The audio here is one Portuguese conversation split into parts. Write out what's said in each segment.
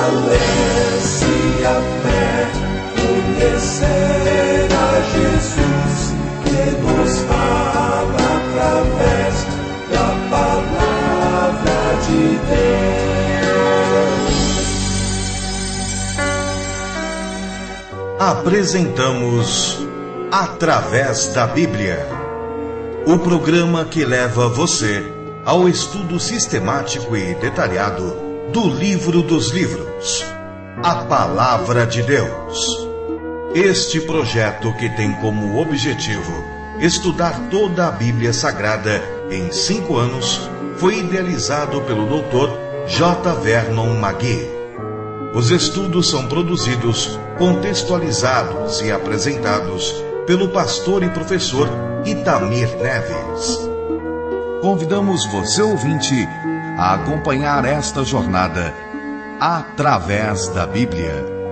fortalece a fé, conhecer a Jesus que nos fala através da palavra de Deus. Apresentamos Através da Bíblia, o programa que leva você ao estudo sistemático e detalhado do Livro dos Livros, a Palavra de Deus. Este projeto, que tem como objetivo estudar toda a Bíblia Sagrada em 5 anos, foi idealizado pelo Dr. J. Vernon McGee. Os estudos são produzidos, contextualizados e apresentados pelo pastor e professor Itamir Neves. Convidamos você, ouvinte, a acompanhar esta jornada através da Bíblia.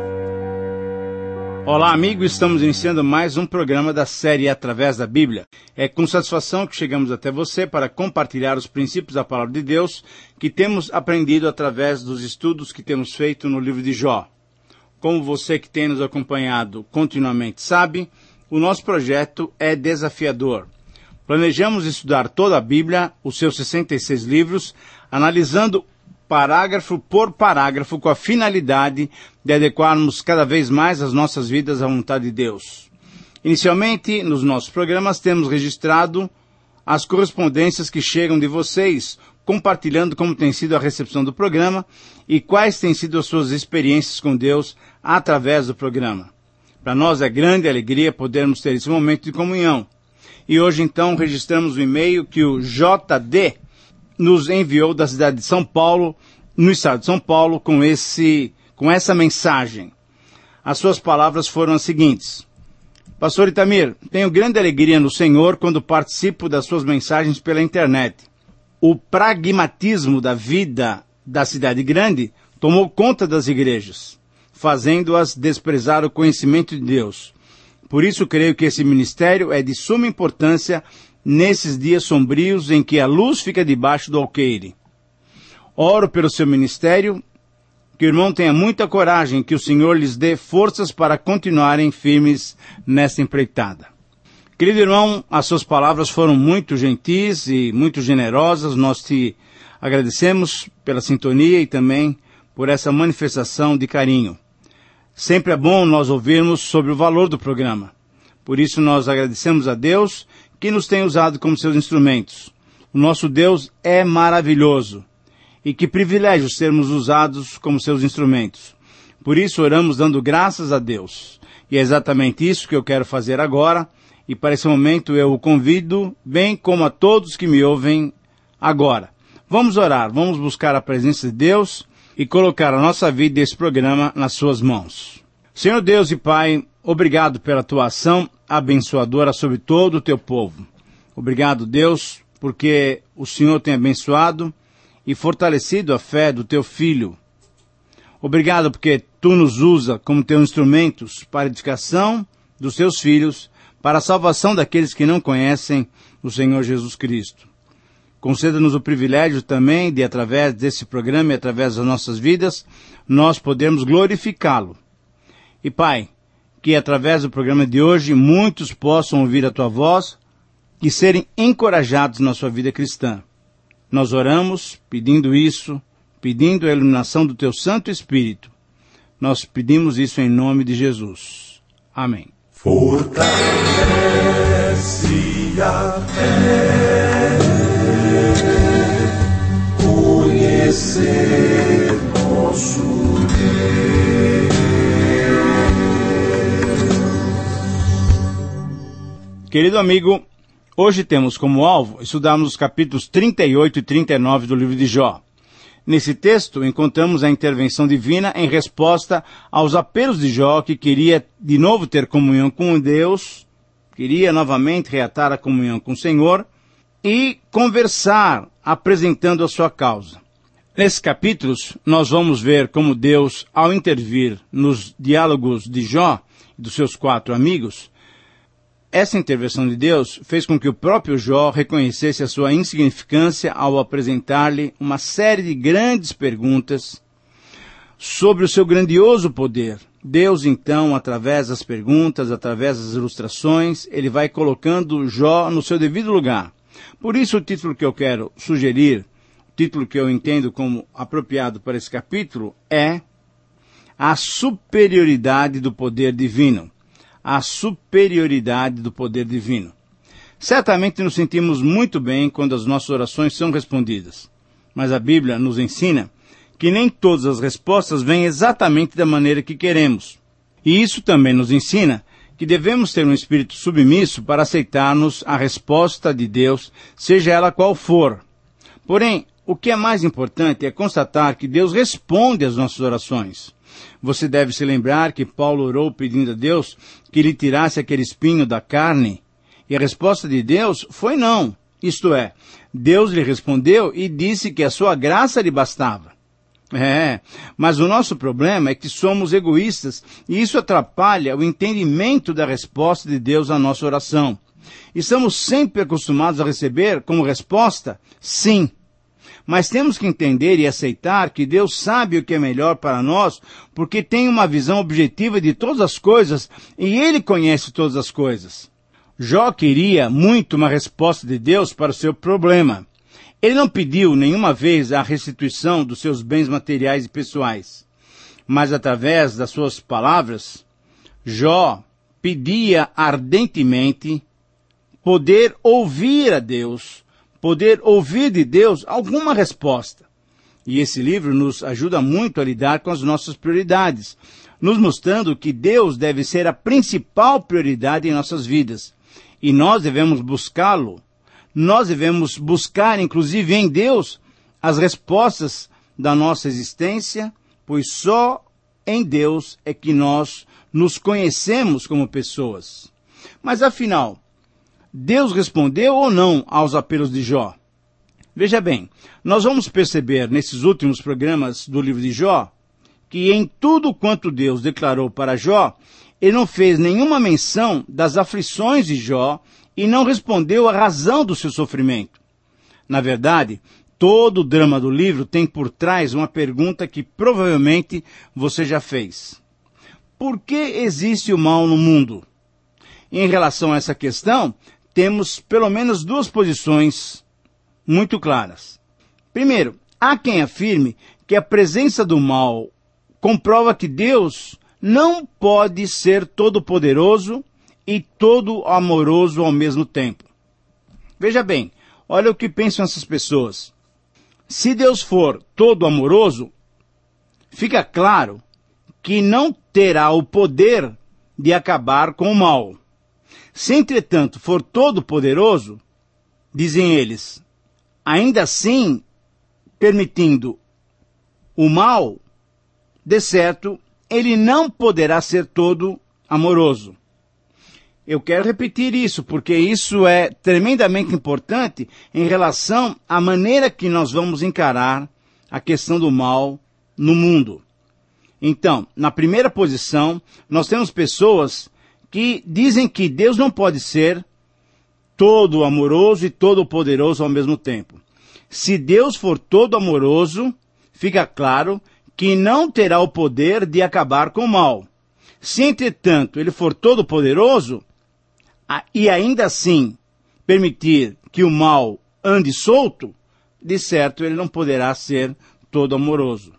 Olá, amigo, estamos iniciando mais um programa da série Através da Bíblia. É com satisfação que chegamos até você para compartilhar os princípios da Palavra de Deus que temos aprendido através dos estudos que temos feito no livro de Jó. Como você que tem nos acompanhado continuamente sabe, o nosso projeto é desafiador. Planejamos estudar toda a Bíblia, os seus 66 livros, analisando parágrafo por parágrafo com a finalidade de adequarmos cada vez mais as nossas vidas à vontade de Deus. Inicialmente, nos nossos programas, temos registrado as correspondências que chegam de vocês, compartilhando como tem sido a recepção do programa e quais têm sido as suas experiências com Deus através do programa. Para nós é grande alegria podermos ter esse momento de comunhão. E hoje, então, registramos o e-mail que o JD nos enviou da cidade de São Paulo, no estado de São Paulo, com essa mensagem. As suas palavras foram as seguintes: Pastor Itamir, tenho grande alegria no Senhor quando participo das suas mensagens pela internet. O pragmatismo da vida da cidade grande tomou conta das igrejas, fazendo-as desprezar o conhecimento de Deus. Por isso creio que esse ministério é de suma importância nesses dias sombrios em que a luz fica debaixo do alqueire. Oro pelo seu ministério, que o irmão tenha muita coragem, que o Senhor lhes dê forças para continuarem firmes nesta empreitada. Querido irmão, as suas palavras foram muito gentis e muito generosas. Nós te agradecemos pela sintonia e também por essa manifestação de carinho. Sempre é bom nós ouvirmos sobre o valor do programa. Por isso nós agradecemos a Deus que nos tem usado como seus instrumentos. O nosso Deus é maravilhoso. E que privilégio sermos usados como seus instrumentos. Por isso oramos dando graças a Deus. E é exatamente isso que eu quero fazer agora. E para esse momento eu o convido, bem como a todos que me ouvem agora. Vamos orar, vamos buscar a presença de Deus e colocar a nossa vida e esse programa nas suas mãos. Senhor Deus e Pai, obrigado pela tua ação abençoadora sobre todo o teu povo. Obrigado, Deus, porque o Senhor tem abençoado e fortalecido a fé do teu Filho. Obrigado porque tu nos usa como teus instrumentos para a edificação dos teus filhos, para a salvação daqueles que não conhecem o Senhor Jesus Cristo. Conceda-nos o privilégio também de, através desse programa e através das nossas vidas, nós podermos glorificá-lo. E, Pai, que através do programa de hoje muitos possam ouvir a tua voz e serem encorajados na sua vida cristã. Nós oramos pedindo isso, pedindo a iluminação do teu Santo Espírito. Nós pedimos isso em nome de Jesus. Amém. Fortalece a fé, conhecer nosso Deus. Querido amigo, hoje temos como alvo estudarmos os capítulos 38 e 39 do livro de Jó. Nesse texto, encontramos a intervenção divina em resposta aos apelos de Jó, que queria de novo ter comunhão com Deus, queria novamente reatar a comunhão com o Senhor e conversar, apresentando a sua causa. Nesses capítulos, nós vamos ver como Deus, ao intervir nos diálogos de Jó e dos seus 4 amigos, essa intervenção de Deus fez com que o próprio Jó reconhecesse a sua insignificância ao apresentar-lhe uma série de grandes perguntas sobre o seu grandioso poder. Deus, então, através das perguntas, através das ilustrações, ele vai colocando Jó no seu devido lugar. Por isso, o título que eu quero sugerir, o título que eu entendo como apropriado para esse capítulo, é A Superioridade do Poder Divino. A superioridade do poder divino. Certamente nos sentimos muito bem quando as nossas orações são respondidas. Mas a Bíblia nos ensina que nem todas as respostas vêm exatamente da maneira que queremos. E isso também nos ensina que devemos ter um espírito submisso para aceitarmos a resposta de Deus, seja ela qual for. Porém, o que é mais importante é constatar que Deus responde às nossas orações. Você deve se lembrar que Paulo orou pedindo a Deus que lhe tirasse aquele espinho da carne, e a resposta de Deus foi não. Isto é, Deus lhe respondeu e disse que a sua graça lhe bastava. Mas o nosso problema é que somos egoístas e isso atrapalha o entendimento da resposta de Deus à nossa oração. Estamos sempre acostumados a receber como resposta, sim. Mas temos que entender e aceitar que Deus sabe o que é melhor para nós, porque tem uma visão objetiva de todas as coisas e Ele conhece todas as coisas. Jó queria muito uma resposta de Deus para o seu problema. Ele não pediu nenhuma vez a restituição dos seus bens materiais e pessoais, mas através das suas palavras, Jó pedia ardentemente poder ouvir a Deus, poder ouvir de Deus alguma resposta. E esse livro nos ajuda muito a lidar com as nossas prioridades, nos mostrando que Deus deve ser a principal prioridade em nossas vidas. E nós devemos buscá-lo. Nós devemos buscar, inclusive em Deus, as respostas da nossa existência, pois só em Deus é que nós nos conhecemos como pessoas. Mas afinal, Deus respondeu ou não aos apelos de Jó? Veja bem, nós vamos perceber nesses últimos programas do livro de Jó, que em tudo quanto Deus declarou para Jó, ele não fez nenhuma menção das aflições de Jó e não respondeu a razão do seu sofrimento. Na verdade, todo o drama do livro tem por trás uma pergunta que provavelmente você já fez. Por que existe o mal no mundo? Em relação a essa questão, temos pelo menos duas posições muito claras. Primeiro, há quem afirme que a presença do mal comprova que Deus não pode ser todo-poderoso e todo-amoroso ao mesmo tempo. Veja bem, olha o que pensam essas pessoas. Se Deus for todo-amoroso, fica claro que não terá o poder de acabar com o mal. Se, entretanto, for todo-poderoso, dizem eles, ainda assim, permitindo o mal, de certo, ele não poderá ser todo amoroso. Eu quero repetir isso, porque isso é tremendamente importante em relação à maneira que nós vamos encarar a questão do mal no mundo. Então, na primeira posição, nós temos pessoas que dizem que Deus não pode ser todo amoroso e todo poderoso ao mesmo tempo. Se Deus for todo amoroso, fica claro que não terá o poder de acabar com o mal. Se, entretanto, ele for todo poderoso, e ainda assim permitir que o mal ande solto, de certo ele não poderá ser todo amoroso.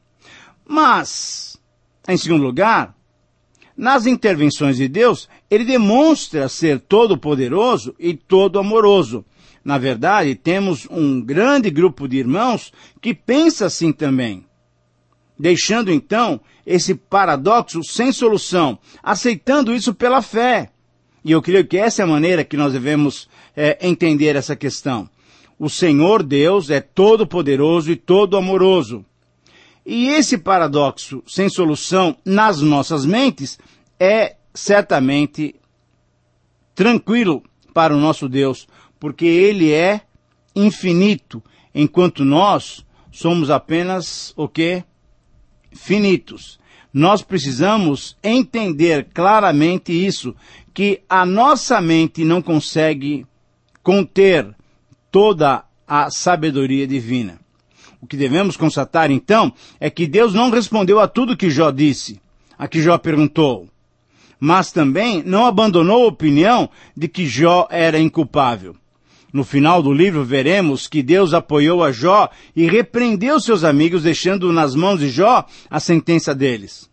Mas, em segundo lugar, nas intervenções de Deus, ele demonstra ser todo poderoso e todo amoroso. Na verdade, temos um grande grupo de irmãos que pensa assim também, deixando então esse paradoxo sem solução, aceitando isso pela fé. E eu creio que essa é a maneira que nós devemos entender essa questão. O Senhor Deus é todo poderoso e todo amoroso. E esse paradoxo sem solução nas nossas mentes é certamente tranquilo para o nosso Deus, porque Ele é infinito, enquanto nós somos apenas o quê? Finitos. Nós precisamos entender claramente isso, que a nossa mente não consegue conter toda a sabedoria divina. O que devemos constatar, então, é que Deus não respondeu a tudo que Jó disse, a que Jó perguntou, mas também não abandonou a opinião de que Jó era inculpável. No final do livro, veremos que Deus apoiou a Jó e repreendeu seus amigos, deixando nas mãos de Jó a sentença deles.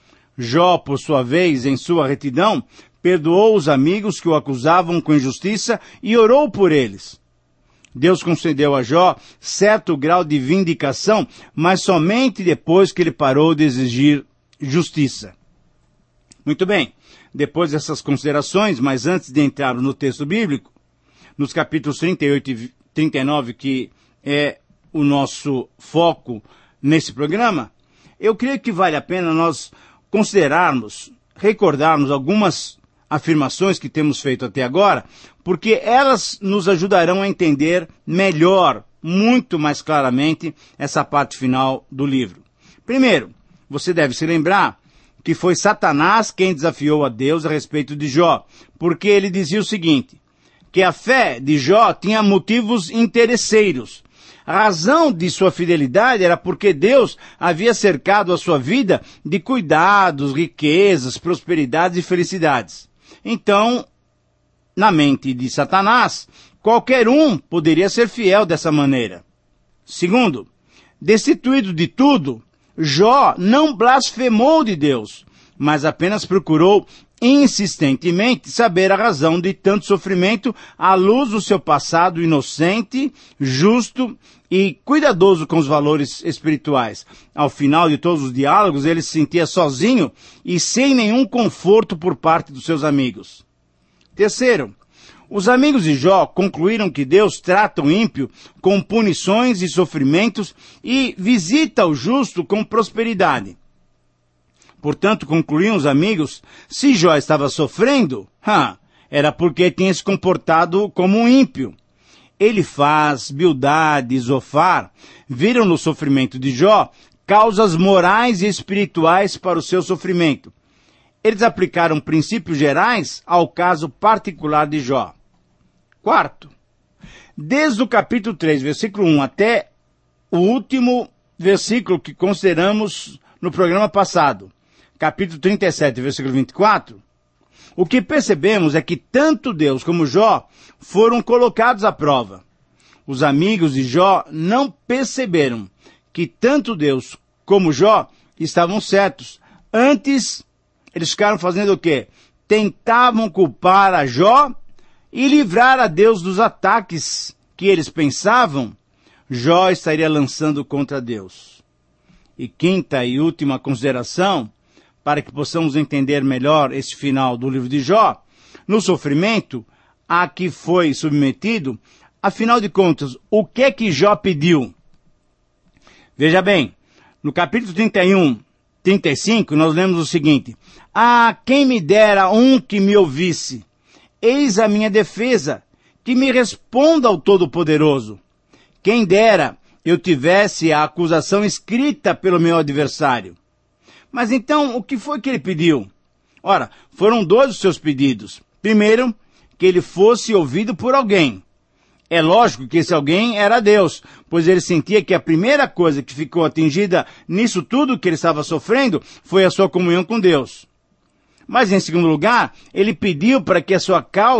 Jó, por sua vez, em sua retidão, perdoou os amigos que o acusavam com injustiça e orou por eles. Deus concedeu a Jó certo grau de vindicação, mas somente depois que ele parou de exigir justiça. Muito bem, depois dessas considerações, mas antes de entrarmos no texto bíblico, nos capítulos 38 e 39, que é o nosso foco nesse programa, eu creio que vale a pena nós considerarmos, recordarmos algumas afirmações que temos feito até agora, porque elas nos ajudarão a entender melhor, muito mais claramente, essa parte final do livro. Primeiro, você deve se lembrar que foi Satanás quem desafiou a Deus a respeito de Jó, porque ele dizia o seguinte, que a fé de Jó tinha motivos interesseiros. A razão de sua fidelidade era porque Deus havia cercado a sua vida de cuidados, riquezas, prosperidades e felicidades. Então, na mente de Satanás, qualquer um poderia ser fiel dessa maneira. Segundo, destituído de tudo, Jó não blasfemou de Deus, mas apenas procurou insistentemente saber a razão de tanto sofrimento à luz do seu passado inocente, justo e cuidadoso com os valores espirituais. Ao final de todos os diálogos, ele se sentia sozinho e sem nenhum conforto por parte dos seus amigos. Terceiro, os amigos de Jó concluíram que Deus trata o ímpio com punições e sofrimentos e visita o justo com prosperidade. Portanto, concluíam os amigos, se Jó estava sofrendo, era porque tinha se comportado como um ímpio. Elifaz, Bildade e Zofar viram no sofrimento de Jó causas morais e espirituais para o seu sofrimento. Eles aplicaram princípios gerais ao caso particular de Jó. Quarto, desde o capítulo 3, versículo 1 até o último versículo que consideramos no programa passado, capítulo 37, versículo 24, o que percebemos é que tanto Deus como Jó foram colocados à prova. Os amigos de Jó não perceberam que tanto Deus como Jó estavam certos. Antes, eles ficaram fazendo o quê? Tentavam culpar a Jó e livrar a Deus dos ataques que eles pensavam Jó estaria lançando contra Deus. E quinta e última consideração, para que possamos entender melhor esse final do livro de Jó, no sofrimento a que foi submetido, afinal de contas, o que é que Jó pediu? Veja bem, no capítulo 31, 35, nós lemos o seguinte, quem me dera um que me ouvisse, eis a minha defesa, que me responda ao Todo-Poderoso. Quem dera eu tivesse a acusação escrita pelo meu adversário. Mas então, o que foi que ele pediu? Ora, foram dois os seus pedidos. Primeiro, que ele fosse ouvido por alguém. É lógico que esse alguém era Deus, pois ele sentia que a primeira coisa que ficou atingida nisso tudo que ele estava sofrendo foi a sua comunhão com Deus. Mas em segundo lugar, ele pediu para que a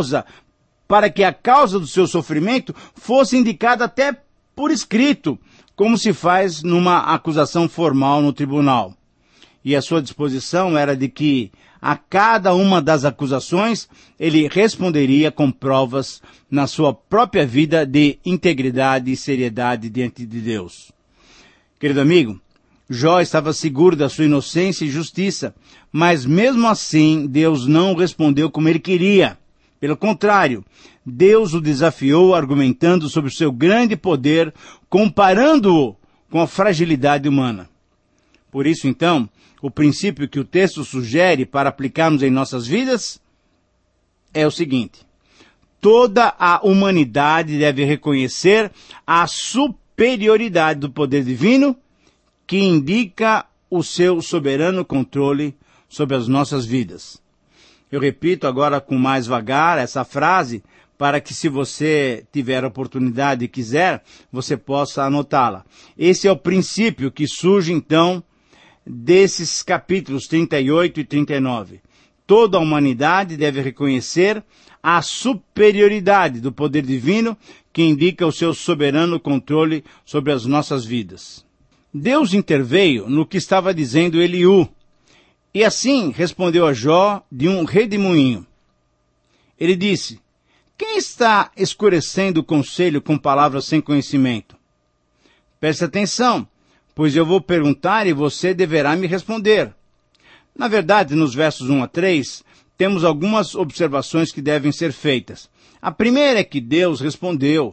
causa do seu sofrimento fosse indicada até por escrito, como se faz numa acusação formal no tribunal. E a sua disposição era de que a cada uma das acusações ele responderia com provas na sua própria vida de integridade e seriedade diante de Deus. Querido amigo, Jó estava seguro da sua inocência e justiça, mas mesmo assim Deus não respondeu como ele queria. Pelo contrário, Deus o desafiou argumentando sobre o seu grande poder, comparando-o com a fragilidade humana. Por isso, então, o princípio que o texto sugere para aplicarmos em nossas vidas é o seguinte: toda a humanidade deve reconhecer a superioridade do poder divino que indica o seu soberano controle sobre as nossas vidas. Eu repito agora com mais vagar essa frase para que, se você tiver oportunidade e quiser, você possa anotá-la. Esse é o princípio que surge, então, desses capítulos 38 e 39. Toda a humanidade deve reconhecer a superioridade do poder divino que indica o seu soberano controle sobre as nossas vidas. Deus interveio no que estava dizendo Eliú, e assim respondeu a Jó de um redemoinho. Ele disse: quem está escurecendo o conselho com palavras sem conhecimento? Preste atenção, pois eu vou perguntar e você deverá me responder. Na verdade, nos versos 1 a 3, temos algumas observações que devem ser feitas. A primeira é que Deus respondeu.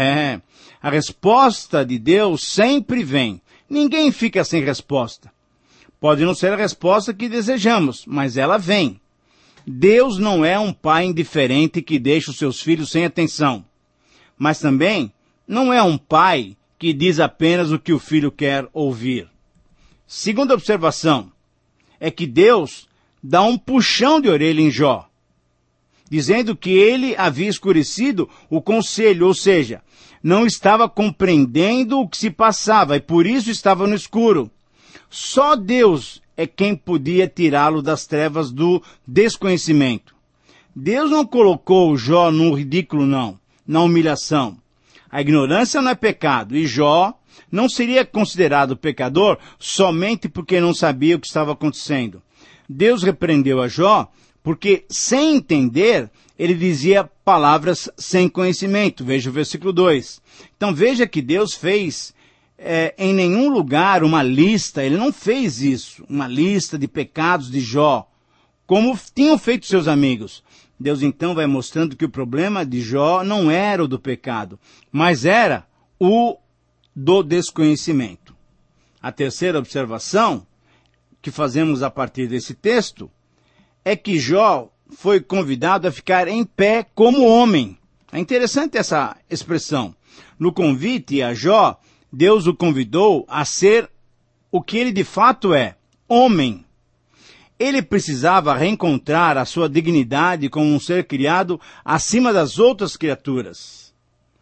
A resposta de Deus sempre vem. Ninguém fica sem resposta. Pode não ser a resposta que desejamos, mas ela vem. Deus não é um pai indiferente que deixa os seus filhos sem atenção. Mas também não é um pai que diz apenas o que o filho quer ouvir. Segunda observação é que Deus dá um puxão de orelha em Jó, dizendo que ele havia escurecido o conselho, ou seja, não estava compreendendo o que se passava e por isso estava no escuro. Só Deus é quem podia tirá-lo das trevas do desconhecimento. Deus não colocou Jó no ridículo, não, na humilhação. A ignorância não é pecado, e Jó não seria considerado pecador somente porque não sabia o que estava acontecendo. Deus repreendeu a Jó porque, sem entender, ele dizia palavras sem conhecimento. Veja o versículo 2. Então veja que Deus fez em nenhum lugar uma lista, ele não fez isso, uma lista de pecados de Jó, como tinham feito seus amigos. Deus então vai mostrando que o problema de Jó não era o do pecado, mas era o do desconhecimento. A terceira observação que fazemos a partir desse texto é que Jó foi convidado a ficar em pé como homem. É interessante essa expressão. No convite a Jó, Deus o convidou a ser o que ele de fato é, homem. Ele precisava reencontrar a sua dignidade como um ser criado acima das outras criaturas.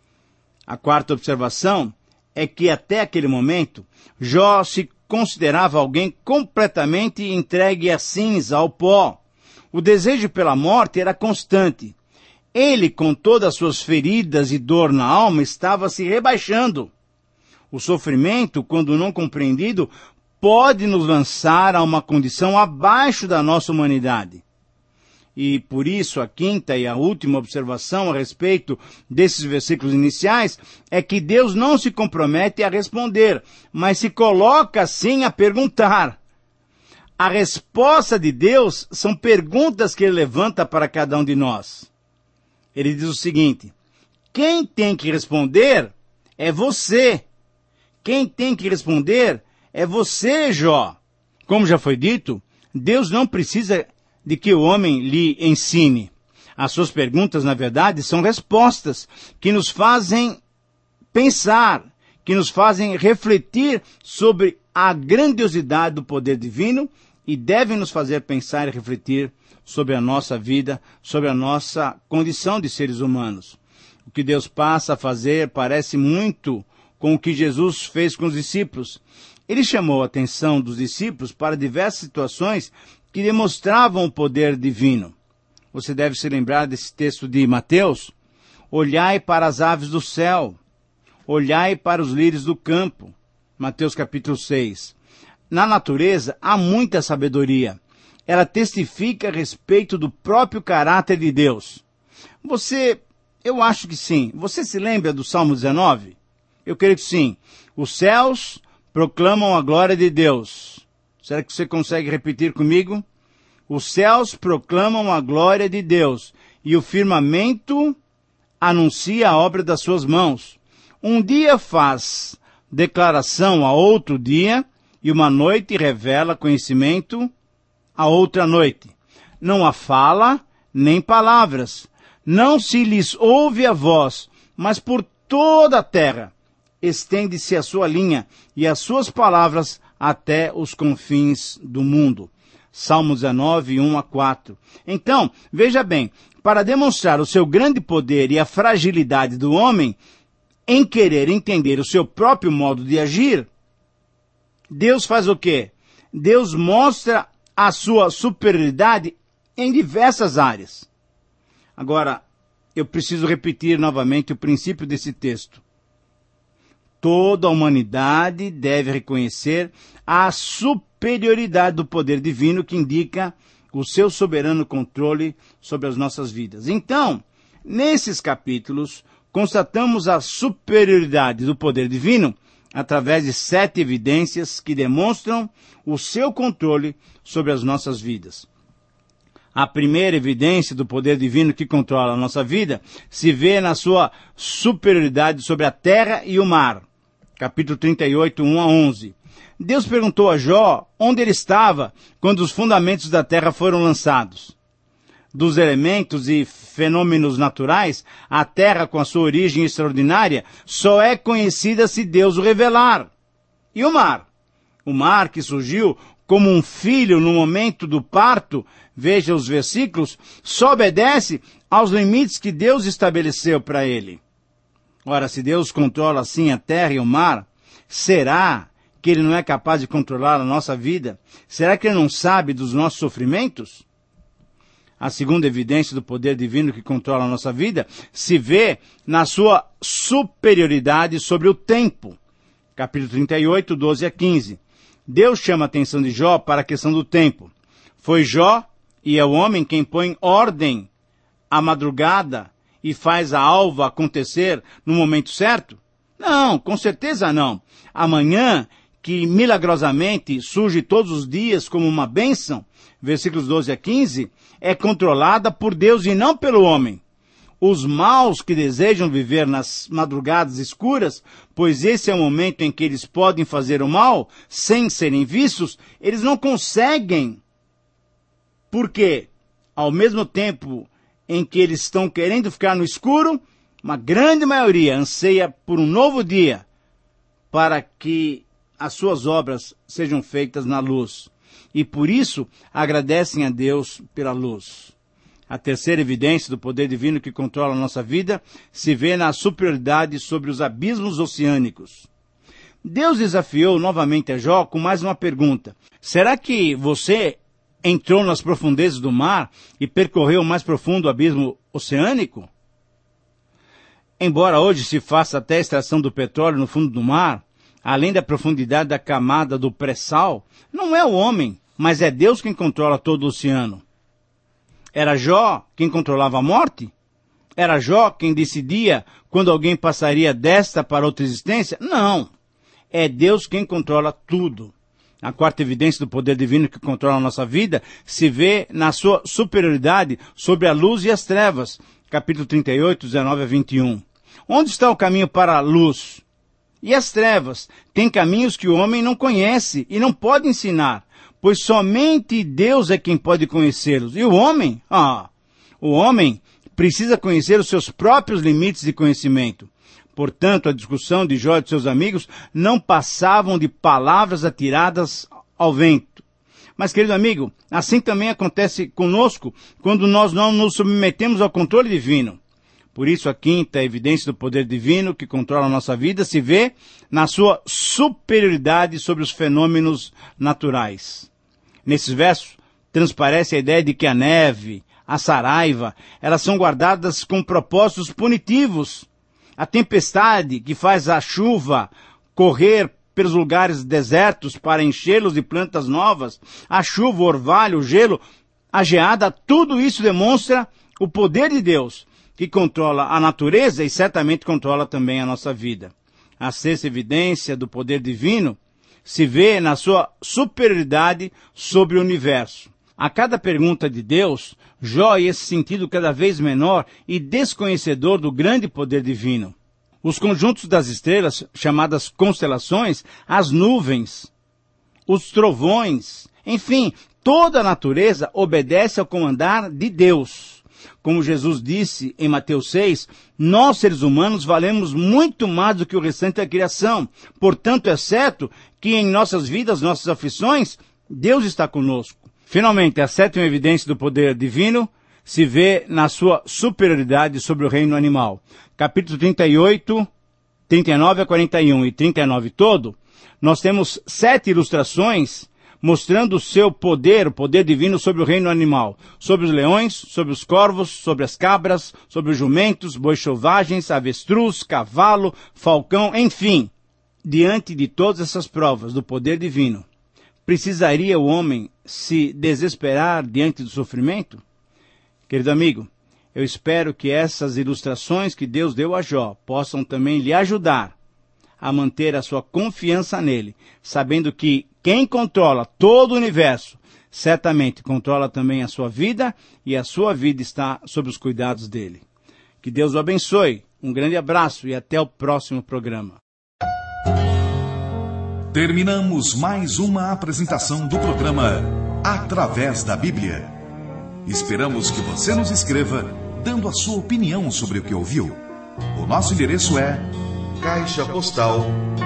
A quarta observação é que até aquele momento, Jó se considerava alguém completamente entregue à cinza, ao pó. O desejo pela morte era constante. Ele, com todas as suas feridas e dor na alma, estava se rebaixando. O sofrimento, quando não compreendido, pode nos lançar a uma condição abaixo da nossa humanidade. E por isso a quinta e a última observação a respeito desses versículos iniciais é que Deus não se compromete a responder, mas se coloca assim a perguntar. A resposta de Deus são perguntas que ele levanta para cada um de nós. Ele diz o seguinte: quem tem que responder é você. Quem tem que responder é você, Jó. Como já foi dito, Deus não precisa de que o homem lhe ensine. As suas perguntas, na verdade, são respostas que nos fazem pensar, que nos fazem refletir sobre a grandiosidade do poder divino e devem nos fazer pensar e refletir sobre a nossa vida, sobre a nossa condição de seres humanos. O que Deus passa a fazer parece muito com o que Jesus fez com os discípulos. Ele chamou a atenção dos discípulos para diversas situações que demonstravam o poder divino. Você deve se lembrar desse texto de Mateus: olhai para as aves do céu, olhai para os lírios do campo. Mateus capítulo 6. Na natureza há muita sabedoria. Ela testifica a respeito do próprio caráter de Deus. Eu acho que sim. Você se lembra do Salmo 19? Eu creio que sim. Os céus proclamam a glória de Deus. Será que você consegue repetir comigo? Os céus proclamam a glória de Deus, e o firmamento anuncia a obra das suas mãos. Um dia faz declaração a outro dia, e uma noite revela conhecimento a outra noite. Não há fala, nem palavras. Não se lhes ouve a voz, mas por toda a terra estende-se a sua linha e as suas palavras até os confins do mundo. Salmo 19, 1 a 4. Então, veja bem, para demonstrar o seu grande poder e a fragilidade do homem em querer entender o seu próprio modo de agir, Deus faz o quê? Deus mostra a sua superioridade em diversas áreas. Agora, eu preciso repetir novamente o princípio desse texto. Toda a humanidade deve reconhecer a superioridade do poder divino que indica o seu soberano controle sobre as nossas vidas. Então, nesses capítulos, constatamos a superioridade do poder divino através de 7 evidências que demonstram o seu controle sobre as nossas vidas. A primeira evidência do poder divino que controla a nossa vida se vê na sua superioridade sobre a terra e o mar. Capítulo 38, 1 a 11. Deus perguntou a Jó onde ele estava quando os fundamentos da terra foram lançados. Dos elementos e fenômenos naturais, a terra com a sua origem extraordinária só é conhecida se Deus o revelar. E o mar? O mar que surgiu como um filho no momento do parto, veja os versículos, só obedece aos limites que Deus estabeleceu para ele. Ora, se Deus controla assim a terra e o mar, será que ele não é capaz de controlar a nossa vida? Será que ele não sabe dos nossos sofrimentos? A segunda evidência do poder divino que controla a nossa vida se vê na sua superioridade sobre o tempo. Capítulo 38, 12 a 15. Deus chama a atenção de Jó para a questão do tempo. Foi Jó, e é o homem quem põe ordem à madrugada e faz a alva acontecer no momento certo? Não, com certeza não. A manhã, que milagrosamente surge todos os dias como uma bênção, versículos 12 a 15, é controlada por Deus e não pelo homem. Os maus que desejam viver nas madrugadas escuras, pois esse é o momento em que eles podem fazer o mal, sem serem vistos, eles não conseguem. Porque, ao mesmo tempo em que eles estão querendo ficar no escuro, uma grande maioria anseia por um novo dia, para que as suas obras sejam feitas na luz. E por isso agradecem a Deus pela luz. A terceira evidência do poder divino que controla a nossa vida se vê na superioridade sobre os abismos oceânicos. Deus desafiou novamente a Jó com mais uma pergunta. Será que você entrou nas profundezas do mar e percorreu o mais profundo abismo oceânico? Embora hoje se faça até a extração do petróleo no fundo do mar, além da profundidade da camada do pré-sal, não é o homem, mas é Deus quem controla todo o oceano. Era Jó quem controlava a morte? Era Jó quem decidia quando alguém passaria desta para outra existência? Não. É Deus quem controla tudo. A quarta evidência do poder divino que controla a nossa vida se vê na sua superioridade sobre a luz e as trevas. Capítulo 38, 19 a 21. Onde está o caminho para a luz? E as trevas têm caminhos que o homem não conhece e não pode ensinar, pois somente Deus é quem pode conhecê-los. E o homem? O homem precisa conhecer os seus próprios limites de conhecimento. Portanto, a discussão de Jó e de seus amigos não passavam de palavras atiradas ao vento. Mas, querido amigo, assim também acontece conosco quando nós não nos submetemos ao controle divino. Por isso, a quinta evidência do poder divino que controla a nossa vida se vê na sua superioridade sobre os fenômenos naturais. Nesses versos, transparece a ideia de que a neve, a saraiva, elas são guardadas com propósitos punitivos. A tempestade que faz a chuva correr pelos lugares desertos para enchê-los de plantas novas, a chuva, o orvalho, o gelo, a geada, tudo isso demonstra o poder de Deus, que controla a natureza e certamente controla também a nossa vida. A sexta evidência do poder divino se vê na sua superioridade sobre o universo. A cada pergunta de Deus, Jó ia se sentindo cada vez menor e desconhecedor do grande poder divino. Os conjuntos das estrelas, chamadas constelações, as nuvens, os trovões, enfim, toda a natureza obedece ao comandar de Deus. Como Jesus disse em Mateus 6, nós seres humanos valemos muito mais do que o restante da criação. Portanto, é certo que em nossas vidas, nossas aflições, Deus está conosco. Finalmente, a sétima evidência do poder divino se vê na sua superioridade sobre o reino animal. Capítulo 38, 39 a 41 e 39 todo, nós temos 7 ilustrações mostrando o seu poder, o poder divino sobre o reino animal, sobre os leões, sobre os corvos, sobre as cabras, sobre os jumentos, bois selvagens, avestruz, cavalo, falcão, enfim. Diante de todas essas provas do poder divino, precisaria o homem se desesperar diante do sofrimento? Querido amigo, eu espero que essas ilustrações que Deus deu a Jó possam também lhe ajudar a manter a sua confiança nele, sabendo que quem controla todo o universo, certamente controla também a sua vida, e a sua vida está sob os cuidados dele. Que Deus o abençoe. Um grande abraço e até o próximo programa. Terminamos mais uma apresentação do programa Através da Bíblia. Esperamos que você nos escreva, dando a sua opinião sobre o que ouviu. O nosso endereço é Caixa Postal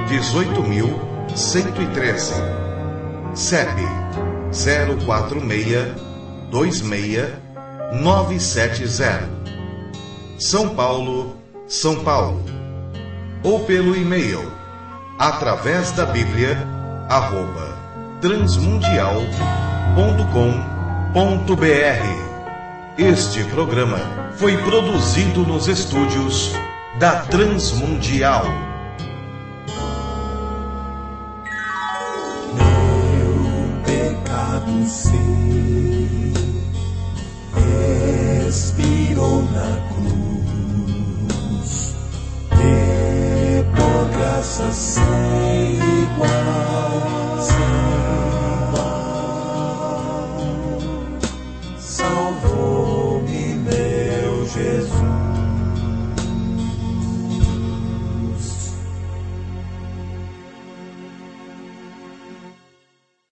18.113, CEP 04626-970, São Paulo, São Paulo. Ou pelo e-mail através da Bíblia @transmundial.com.br. Este programa foi produzido nos estúdios da Transmundial. Meu pecado sei, expirou na cruz, e por graça sem igual